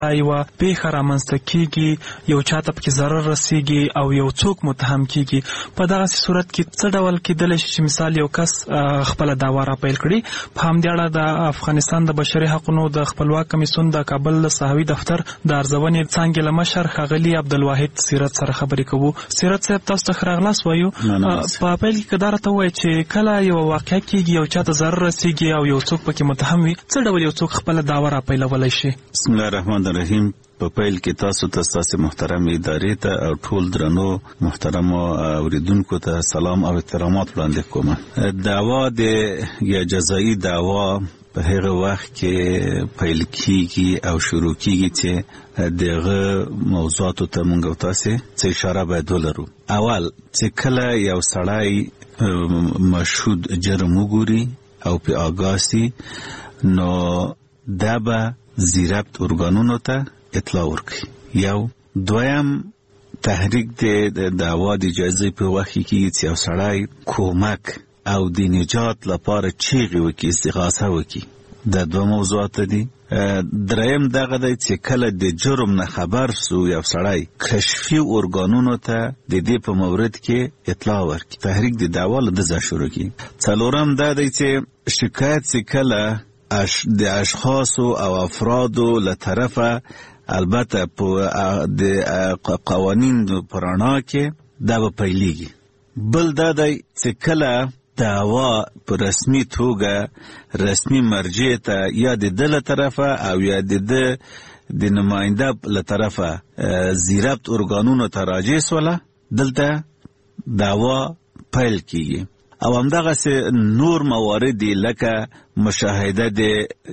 یوه پیښه رامنځته کیږي، یو چاته پکې ضرر رسیږي او یو څوک متهم کیږي، په دغسې صورت کې څه ډول کیدلی شي چې مثال یو کس خپله دعوا راپیل کړي؟ په همدې اړه د افغانستان د بشري حقونو د خپلواک کمیسیون د کابل صحوي دفتر د ارزونې څانګې له مشر ښاغلي عبدالواحد سیرت سره خبرې کوو. سیرت صاحب، تاسو ته ښه راغلاست وایو. په پیل کې که دا راته ووایي چې کله یوه واقعه کیږي، یو چاته ضرر رسیږي او یو څوک پکې متهم وي، څه ډول یو څوک خپله دعوا راپیلولی شي؟ بسم الله الرحمن الرحیم. په پیل کې تاسو ته ستاسې محترم ادارې ته او ټول درنو محترمو اوریدونکو ته سلام او احترامات وړاندې کوم. دعوا یا جزایي دعوا په هغه وخت کې پیل کیږي او شروع کیږي چې دغه موضوعاتو ته موږ تاسو څه اشاره باید ولرو. اول چې کله یو سړی مشهود جرم وګوري او په آگاهی نو دا به زیربط ارګانونو ته اطلاع ورکړي. یو دویم تحریک د دعوا د اجازه په وخت کې چې یو سړی کومک او د نجات لپاره چیغې وکړي، استغاثه وکړي. دا دوه موضوعات دي. دریم دغه دی چې کله د جرم نه خبر سو یو سړی کشفي ارګانونو ته د دې په مورد کې اطلاع ورکړي، تحریک د دعوا له دځه شروع کړي. څلورم دا دی چې شکایت چې کله د اشخاصو او افرادو له طرفه البته د قوانین په رڼا کې دا به پیلېږي. بل دا دی چې کله دعوا په رسمي توګه رسمي مرجع ته یا د ده له طرفه او یا د نماینده له طرفه زیربط ارګانونو ته راجع سوله، دلته دعوا پیل کیږي. او همدغسې نور موارد لکه مشاهده د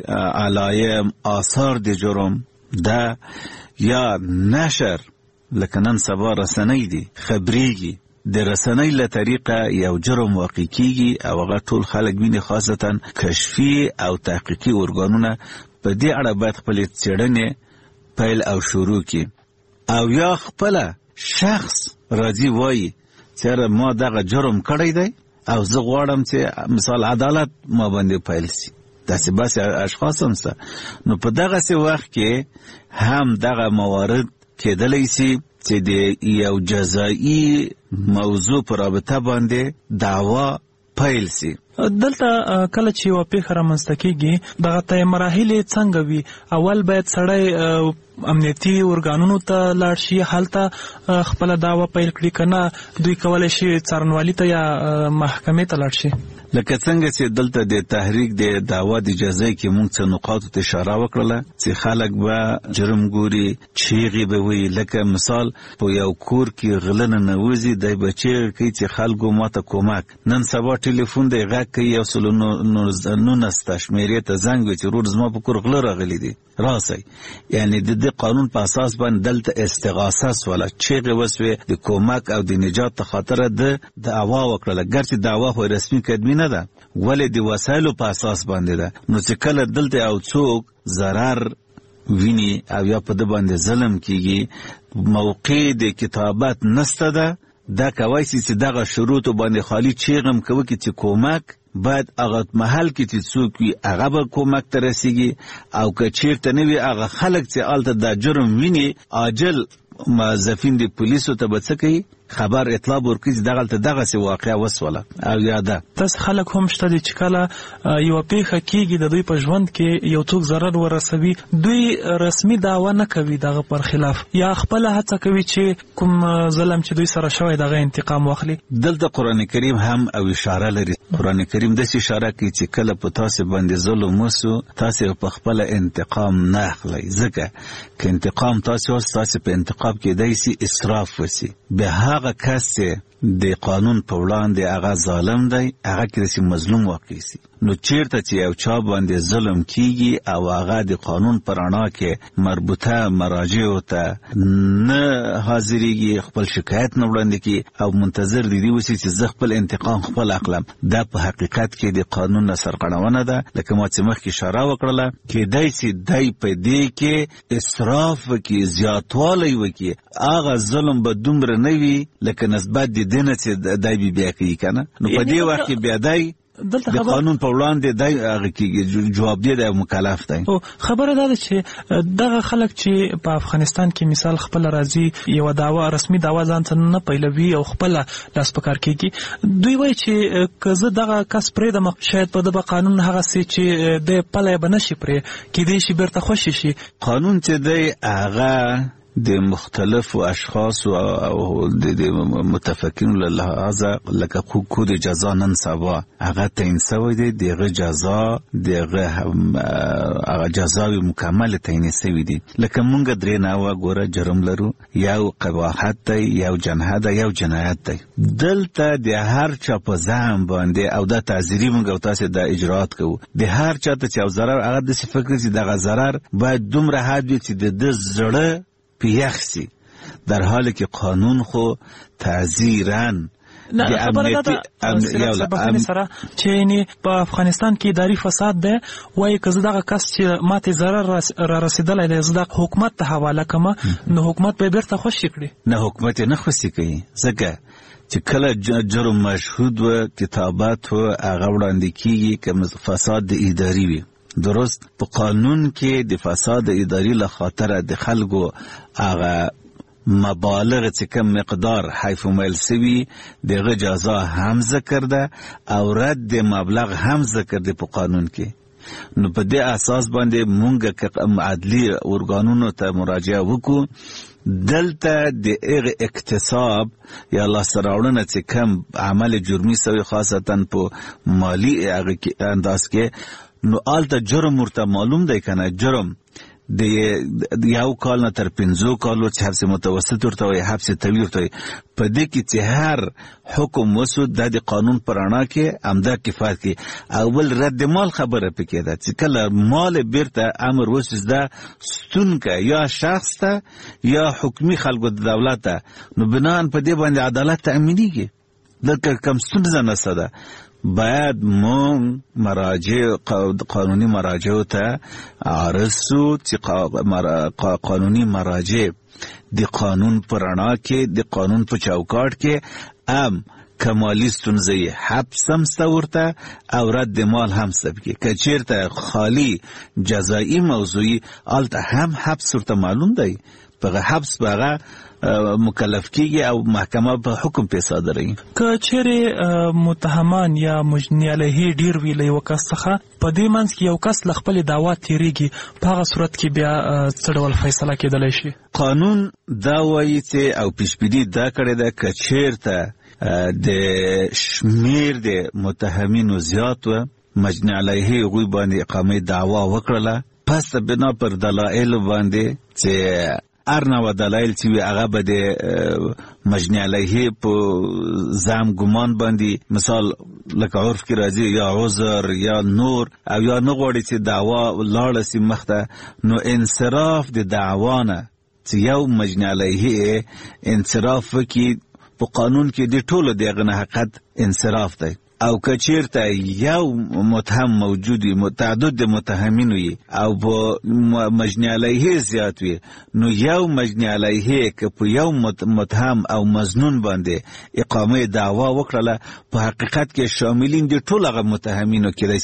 علایم، آثار د جرم، دا یا نشر لکه نن سبا رسنۍ دي خبریږي، د رسنۍ له طریقه یو جرم واقع کیږي او هغه ټول خلک ویني، خاصتا کشفي او تحقیقي ارګانونه په دې اړه باید خپلې څېړنې پیل او شروع کړي. او یا خپله شخص راځي وایي چې ما دغه جرم کړی دی او زه غواړم چې مثال عدالت ما باندې پیل شي. داسې باسې اشخاص هم شته. نو په دغسې وخت کې هم دغه موارد کېدلی شي چې د یو جزایي موضوع په رابطه باندې دعوا پیل شي. دلته کله چې یوه پیښه رامنځته کېږي، دغه ته مراحلې څنګه وي؟ اول باید سړی امنیتي ارګانونو ته لاړ شي، هلته خپله دعوا پیل کړي، که نه دوی کولی شي څارنوالي ته یا محکمې ته لاړ شي؟ لکه څنګه چې دلته د تحریک د دعوا د اجازه کې موږ څه نقاطو ته اشاره وکړله چې خلک به جرم ګوري، چیغې به وي. لکه مثال په یو کور کې غله ننوځي، دی به چیغې کوي چې خلکو ماته کومک. نن سبا ټلیفون دی غږ کوي، 119 شمېرې ته زنګ وي چې ورور زما په کور غله راغلي دي، راسئ. یعنی د قانون په اساس باندې دلته استغاثه سوله، چیغې وسوې د کومک او د نجات ته خاطره د دعوا وکړله. ګرچې دعوا خو رسمي کدمي نه ده، ولې د وسایلو په اساس باندې ده. نو چې کله دلته او څوک ضرر ویني او یا په ده باندې ظلم کیږي، موقع د کتابت نسته ده، دا کوای شي چې دغه شروطو باندې خالی چیغم کوي چې کومک باید هغه محل کې چې څوک وي هغه به کومک ته رسیږي، او که چیرته نه وي هغه خلک چې هلته دا جرم ویني عاجل موظفین د پولیسو ته به څه کوي، خبر اطلاع ورکړي چې دغسې واقعه وسوله او یا ده. داسې خلک هم شته دي چې کله یوه پیښه کېږي د دوی په ژوند کې یو څوک ضرر ورسوي، دوی رسمي دعوا نه کوي دغه پر خلاف، یا خپله هڅه کوي چې کوم ظلم چې دوی سره شوی دغه انتقام واخلي. دلته قرآن کریم هم او اشاره لري. قرآن کریم داسې اشاره کوي چې کله په تاسې باندې ظلم وسو، تاسې په خپله انتقام نه اخلئ، ځکه که انتقام تاسې وس، تاسې په انتقام کېدی شي اسراف وسي. به هغه کس چې د قانون په وړاندې هغه ظالم دی، هغه کېدای مظلوم واقع شي. نو چیرته چې یو چا باندې ظلم کیږي او هغه د قانون په رڼا کې مربوطه مراجعو ته نه حاضرېږي، خپل شکایت نه وړاندې کړي او منتظر دي اوسي چې زه خپل انتقام خپل اخلم، دا په حقیقت کې د قانون نه سرغړونه ده. لکه ما چې مخکې اشاره وکړله، کېدای شي دی په دې کې اسراف وکړي، زیاتوالی وکړي، هغه ظلم به دومره نه وي لکه نسبت د دې نه چې دی بیا کوي که نه. نو په دې وخت کې بیا دی دلته د قانون په وړاندې د هغه کې جواب دی د مکلف دی. او خبره ده چې دغه خلک چې په افغانستان کې مثال خپل راځي یو داوا رسمي داوا ځان ته نه پیلوي او خپل لاس په کار کېږي، دوی وایي چې که زه دغه کس پرېږدم شاید په دغه قانون هغه څه چې د پلی به نشي پرې کېدی شي بیرته خوشي شي. قانون چې دی هغه د مختلفو اشخاصو او د متفقینو له لحاظه لکه کود جزا نن سبا هغه تعیین شوی دی، دغه جزا هغه جزاوی مکمل تعیین شوی دی. لکه مونږ درې نوع ګوره جرم لرو، یو قباحت دی، یو جنایت دی، یو جنایت دی. دلته د هر چا په ځان باندې او د تعزیری مونږ او تاسو د اجرات کوو، د هر چا ته چې ضرر هغه د فکر چې دغه ضرر باید دومره حد وي چې د زړه پیخسی، در حالی که قانون خو تعزیرن نه خبره ده سبقینه سره چې یعنی په افغانستان کې اداري فساد ده، وایي که زه دغه کس چې ماته ضرر را رسېدلی دی زه دغه حکومت ته حواله کړم نو حکومت به بیرته خوشي کړي. نه حکومت نه خوشي کوي، ځکه چې کله جرم مشهود و کتابت و هغه وړاندې کېږي که فساد د اداري وي. درست په قانون کې د فساد اداري له خاطره د خلکو هغه مبالغ چې کم مقدار حیف و میل سوي دغه جزا هم ذکر ده او رد مبلغ هم ذکر ده په قانون کې. نو په دې اساس باندې مونږ که عدلي ارګانونو ته مراجعه وکړو، دلته د هغه اکتساب یا لاسته راوړنه چې کم عمل جرمي سوي خاصتا په مالی هغه انداز کې، نو آلته جرم ورته معلوم دی کنه، جرم د یو کال نه تر 5 کالو چې حبس متوسط ورته وي، حبس طویل ورته وي. په دې کې چې هر حکم وسو د قانون پر رڼا کې امدا کفایت کې اول رد مال خبره پکې ده چې کله مال بیرته امر وسو ده ستون کا یا شخص ته یا حکومي خلکو د دولت ته، نو بنان په دې باندې عدالت تأمینیږي. لکه کم ستونزه نشته ده، باید مون مراجع قانونی مراجع ته عرضو چې قانونی مراجع د قانون پر رڼا کې د قانون په چوکاټ کې کمالی ستونزه حبس هم ورته او رد مال هم سبکی که چیرته خالی جزایی موضوعی آلته هم حبس ورته معلوم دی، په حبس بغه مکلف کیږي او محکمه په حکم په صادري. که چیرې متهمان یا مجنی علیه ډیر وی له وکاس څخه په دې منځ کې یو کس ل خپل دعوا تیریږي، په هغه صورت کې بیا څه ډول فیصله کېدلی شي؟ قانون دا وایي چې او پیشبیني دا کړې ده که چیرته د شمیر د متهمینو زیات و مجنی علیه غوی باندې اقامه دعوا وکړه، پس بنا پر دلایل باندې چې ارنه و دلایل چې هغه به د مجنی علیه په زم ګمان باندې مثال لکه عرف کې راځي یا عذر یا نور او یا نه غواړي چې دعوا لاړه سي مخته، نو انصراف د دعوانه چې یو مجنی علیه انصراف کې په قانون کې د ټولو دغه نه حقیقت انصراف دی. او که چیرته یو متهم موجودی متعدد متهمین وي او په مجنی علیه زیات وي، نو یو مجنی علیه که په یو متهم او مظنون باندې اقامه دعوا وکړه، په حقیقت کې شاملین دي ټول هغه متهمینو کې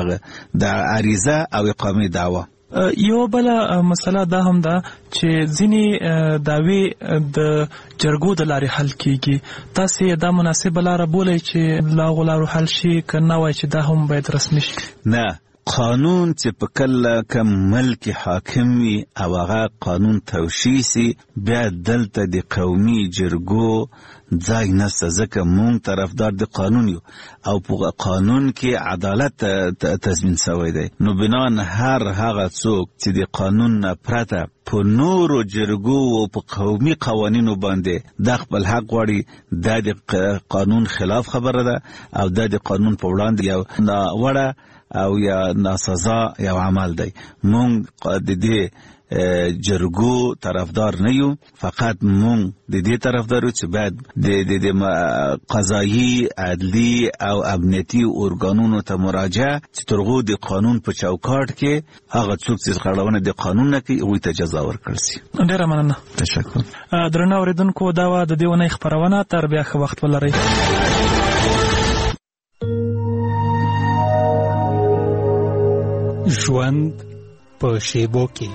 د عریضه او اقامه دعوا. یو بل مسله دا هم ده چې ځینې دعوی د جرګو د لارې حل کیږي، تاسې دا مناسبه لاره بولئ چې لا غلارو حل شي که نه وای چې دا هم باید رسمي شي؟ نه، قانون چې په کله کم ملک حاکم وي او هغه قانون توشیح سي، بیا دلته د قومي جرګو ځای نشته، ځکه مونږ طرفدار د قانون یو او په قانون کې عدالت تضمین شوی دی. نو بنان هر هغه څوک چې د قانون نه پرته په نورو جرګو او په قومي قوانینو باندې د خپل حق غواړي، دا د قانون خلاف خبره ده او دا د قانون په وړاندې یو ناوړه او یا ناسزا یو عمل دی. مونږ د دې جرګو طرفدار نه یو، فقط مونږ د دې طرفدار یو چې باید د قضایي عدلی او امنیتي ارګانونو ته مراجعه چې ترغو د قانون په چوکاټ کې هغه څوک چې خړونه د قانون نه کوي هغوی ته جزا ورکړل شي. ډېره مننه. تشکر. درنو اورېدونکو، دا وه د دې اونۍ خپرونه. تر بیا ښه وخت ولرئ. ژوند په شیبو کې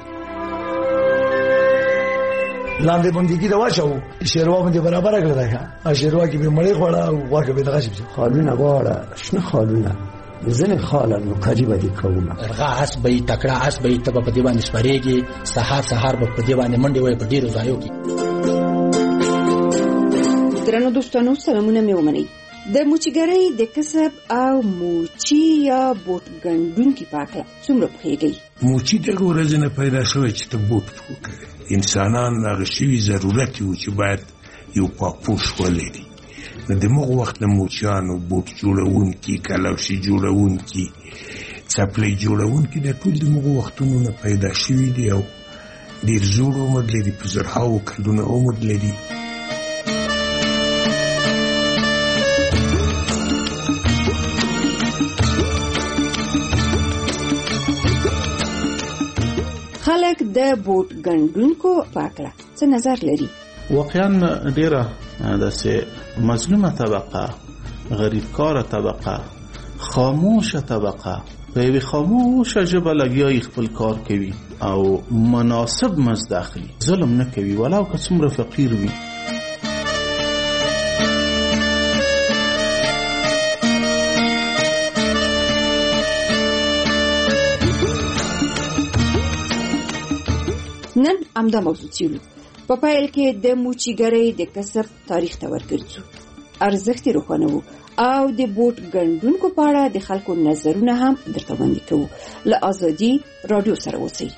لاندې بندګي دا واچو شیروا باندې برابر کړل دا شیروا کې به مړې خوړه او واکه به دغه شي خالونه واړه شنه خالونه زنه خالانو کاجی باندې کومه ارغا اس به تکړه اس به تب په دی باندې سپریږي سحر به په دی باندې منډي وای په ډیرو ځایو کې. درنو دوستانو سلامونه مې ومنئ. د موچیګرۍ د کسب او موچی یا بوټ ګنډونکي په اړه څومره پوهیږئ؟ موچی دغه ورځ نه پیدا شوی چې ته بوټ وکړې. انسانان هغه شوي ضرورت یو چې باید یو پاکپوش ولري. نو د موږ وخت د موچیانو بوټ جوړونکي کلوشي جوړونکي څپلۍ جوړونکي د ټول د موږ وختونو نه پیدا شوي دي او ډېر زوړ عمر لري په زرهاوو کلونه عمر لري. خلک د بوټ ګنډونکو په اړه څه نظر لري؟ واقعا ډیره داسې مظلومه طبقه، غریبکاره طبقه، خاموشه طبقه په یوه خاموشه ژبه لګیای خپل کار کوي او مناسب مزد اخلي، ظلم نه کوي ولو که څومره فقیر وي. نن امدا موضوع چیلو په پایل کې د موچیګرۍ د کسب تاریخ ته ورګرځو، ارزښت روښانه وو او د بوټ ګنډونکو په اړه د خلکو نظرونه هم درته وړاندې کوو. له ازادي رادیو سره اوسئ.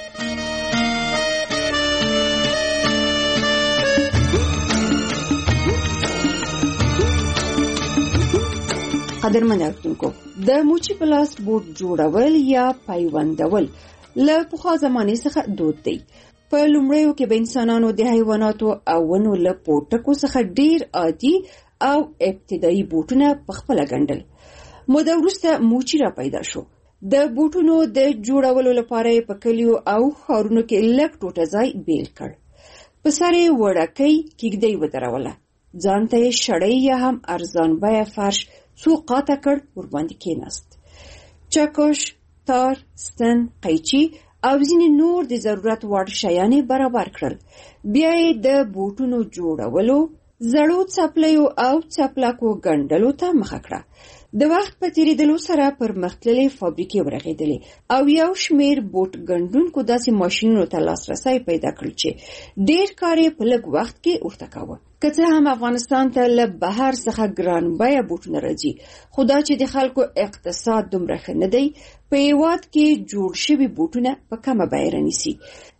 قدرمن اورېدونکو، د موچي په لاس بوټ جوړول یا پیوندول له پخوا زمانې څخه دود دی. په لومړیو کې به انسانانو د حیواناتو او ونو له پوټکو څخه ډیر عادي او ابتدایي بوټونه په خپل ګنډل. موده وروسته موچي را پیدا شو. د بوټونو د جوړولو لپاره په کلیو او ښارونو کې لږ ټوټه ځای بیل کړ. په سر یې وړکۍ کیږدۍ ودروله. ځان ته یې شړۍ یا هم ارزان بیه فرش څو قاطه کړ، ورباندې کېناست. چکش، تار، ستن، قیچي او ځینې نور د ضرورت وړ شیان برابر کړل. بیا یې د بوټونو جوړولو، زړو څپلیو او څپلکو ګنډلو ته مخه کړه. د وخت په تیریدلو سره پرمختللې فابریکې ورغېدلې او یو شمېر بوټ ګنډونکو داسې ماشینونو ته لاسرسی پیدا کړ چې ډېر کار یې په لږ وخت کې ورته کاوه. که څه هم افغانستان ته له بهر څخه ګران بیه بوټونه راځي، خو دا چې د خلکو اقتصاد دومره ښه نه دی، په هېواد کې جوړ شوي بوټونه په کمه بیه رانیسي.